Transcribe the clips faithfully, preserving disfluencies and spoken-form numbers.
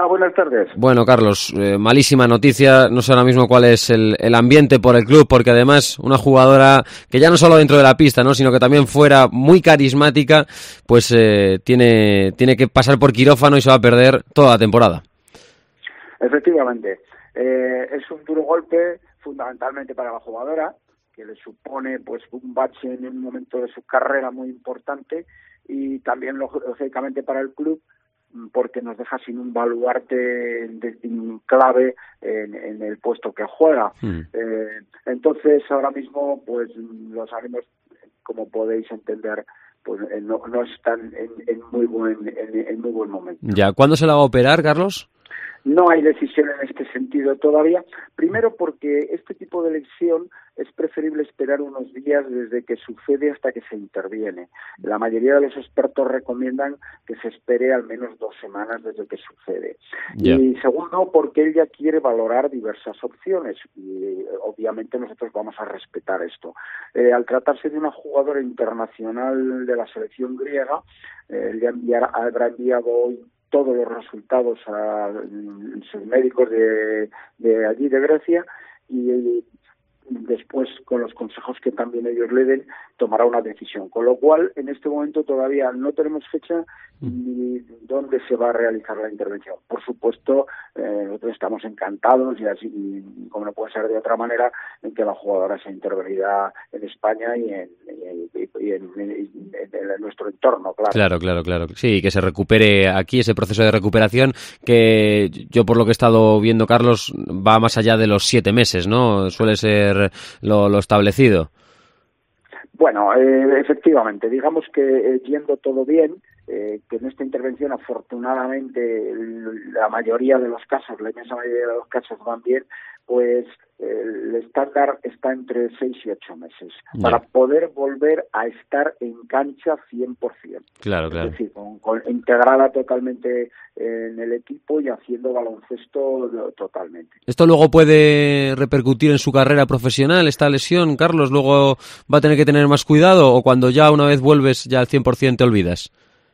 Hola, buenas tardes. Bueno, Carlos, eh, malísima noticia. No sé ahora mismo cuál es el, el ambiente por el club, porque además una jugadora que ya no solo dentro de la pista, ¿no?, sino que también fuera muy carismática, pues eh, tiene, tiene que pasar por quirófano y se va a perder toda la temporada. Efectivamente. Eh, es un duro golpe, fundamentalmente para la jugadora, que le supone pues un bache en un momento de su carrera muy importante, y también lógicamente para el club, porque nos deja sin un baluarte de, de, clave en, en el puesto que juega. Mm. Eh, entonces, ahora mismo, pues los ánimos, como podéis entender, pues no, no están en, en muy buen en, en muy buen momento. Ya, ¿cuándo se la va a operar, Carlos? No hay decisión en este sentido todavía. Primero porque este tipo de lesión es preferible esperar unos días desde que sucede hasta que se interviene. La mayoría de los expertos recomiendan que se espere al menos dos semanas desde que sucede. Yeah. Y segundo, porque ella quiere valorar diversas opciones y obviamente nosotros vamos a respetar esto. Eh, al tratarse de una jugadora internacional de la selección griega, eh, le enviará, habrá enviado hoy todos los resultados a, a sus médicos de, de allí, de Grecia, y, y después, con los consejos que también ellos le den, tomará una decisión. Con lo cual, en este momento todavía no tenemos fecha ni dónde se va a realizar la intervención. Por supuesto, eh, nosotros estamos encantados, y así, y como no puede ser de otra manera, en que la jugadora sea intervenida en España y en, y, y en, en, en, en nuestro entorno, claro. Claro, claro, claro. Sí, que se recupere aquí ese proceso de recuperación que yo, por lo que he estado viendo, Carlos, va más allá de los siete meses, ¿no? Suele ser lo, lo establecido. Bueno, eh, efectivamente, digamos que eh, yendo todo bien, eh, que en esta intervención afortunadamente el, la mayoría de los casos, la inmensa mayoría de los casos van bien, pues eh, el estándar está entre seis y ocho meses yeah. para poder volver a estar en cancha cien por ciento. Claro, claro. Es decir, con, con, integrada totalmente en el equipo y haciendo baloncesto totalmente. ¿Esto luego puede repercutir en su carrera profesional, esta lesión, Carlos? ¿Luego va a tener que tener más cuidado o cuando ya una vez vuelves ya al cien por ciento te olvidas?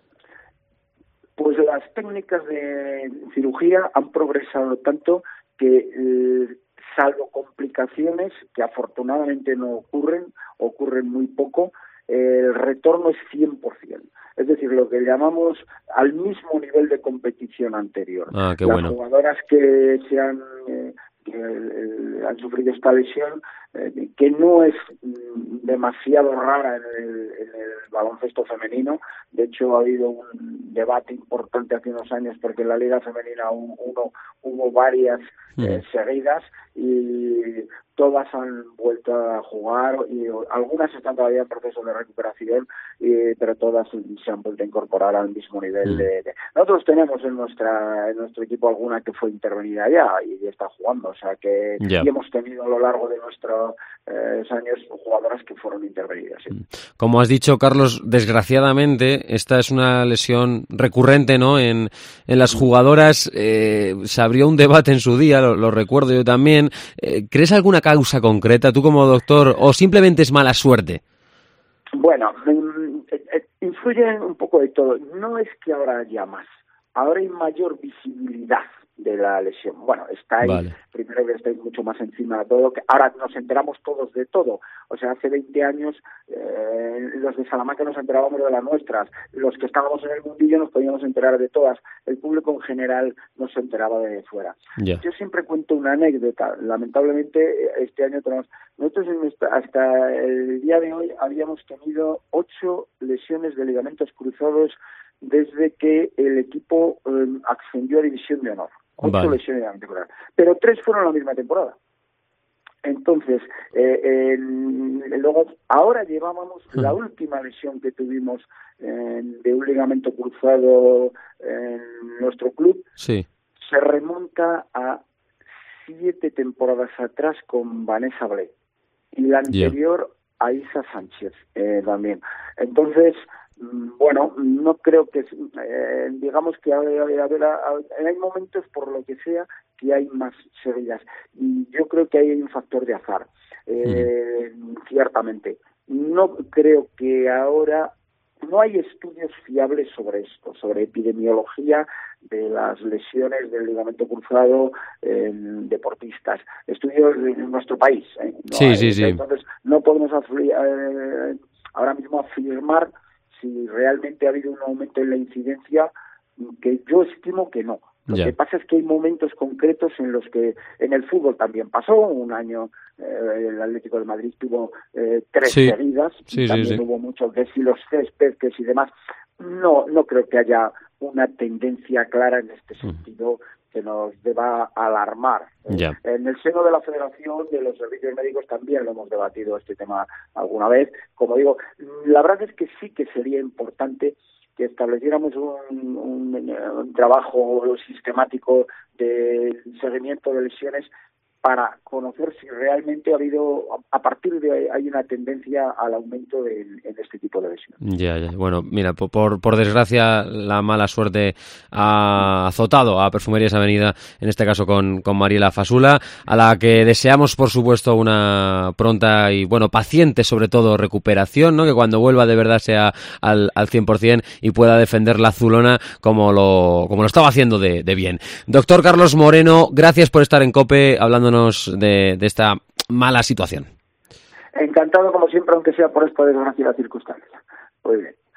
Pues las técnicas de cirugía han progresado tanto que, eh, salvo complicaciones que afortunadamente no ocurren, ocurren muy poco, eh, el retorno es cien por ciento. Es decir, lo que llamamos al mismo nivel de competición anterior. Ah, qué Las bueno. jugadoras que se han, eh, que, eh, han sufrido esta lesión, eh, que no es mm, demasiado rara en el, en el baloncesto femenino. De hecho, ha habido un debate importante hace unos años porque en la Liga Femenina uno hubo varias eh, seguidas y todas han vuelto a jugar y algunas están todavía en proceso de recuperación, y, pero todas se han vuelto a incorporar al mismo nivel. Mm. De, de... Nosotros tenemos en nuestra en nuestro equipo alguna que fue intervenida ya y ya está jugando, o sea que yeah. y hemos tenido a lo largo de nuestros eh, años jugadoras que fueron intervenidas. ¿Sí? Como has dicho, Carlos, desgraciadamente esta es una lesión recurrente, ¿no? En, en las jugadoras eh, se abrió un debate en su día, lo, lo recuerdo yo también. Eh, ¿Crees alguna causa concreta, tú como doctor, o simplemente es mala suerte? Bueno, influye un poco de todo. No es que ahora haya más, ahora hay mayor visibilidad de la lesión. Bueno, estáis, vale. primero que estáis mucho más encima de todo, que ahora nos enteramos todos de todo. O sea, hace veinte años eh, los de Salamanca nos enterábamos de las nuestras, los que estábamos en el mundillo nos podíamos enterar de todas, el público en general no se enteraba de fuera. Yeah. Yo siempre cuento una anécdota, lamentablemente este año tenemos, nosotros hasta el día de hoy habíamos tenido ocho lesiones de ligamentos cruzados desde que el equipo eh, ascendió a División de Honor. Ocho vale. lesiones de temporada. Pero tres fueron la misma temporada. Entonces, eh, eh, luego, ahora llevábamos hmm. la última lesión que tuvimos eh, de un ligamento cruzado en nuestro club. Sí. Se remonta a siete temporadas atrás con Vanessa Blake. Y la anterior yeah. a Isa Sánchez eh, también. Entonces, bueno, no creo que, eh, digamos que hay, hay, hay momentos, por lo que sea, que hay más seguidas. Y yo creo que hay un factor de azar, eh, mm. ciertamente. No creo que ahora no hay estudios fiables sobre esto, sobre epidemiología de las lesiones del ligamento cruzado en deportistas. Estudios en nuestro país. ¿eh? No sí, hay, sí, sí. Entonces, no podemos afli- eh, ahora mismo afirmar si realmente ha habido un aumento en la incidencia, que yo estimo que no. Lo Ya. que pasa es que hay momentos concretos en los que en el fútbol también pasó. Un año eh, el Atlético de Madrid tuvo eh, tres sí. seguidas, sí, y también sí, sí. hubo muchos que si los céspedes y demás. No, no creo que haya una tendencia clara en este sentido que nos deba alarmar. Ya. En el seno de la Federación de los Servicios Médicos también lo hemos debatido este tema alguna vez. Como digo, la verdad es que sí que sería importante que estableciéramos un, un, un trabajo sistemático de seguimiento de lesiones para conocer si realmente ha habido, a partir de ahí, hay una tendencia al aumento de, en este tipo de lesiones. Ya, ya. Bueno, mira, por, por desgracia, la mala suerte ha azotado a Perfumerías Avenida, en este caso con, con Mariela Fasula, a la que deseamos, por supuesto, una pronta y, bueno, paciente, sobre todo, recuperación, ¿no? Que cuando vuelva de verdad sea al, al cien por ciento y pueda defender la azulona como lo, como lo estaba haciendo de, de bien. Doctor Carlos Moreno, gracias por estar en COPE hablándonos de, de esta mala situación. Encantado, como siempre, aunque sea por esta desgraciada circunstancia. Muy bien.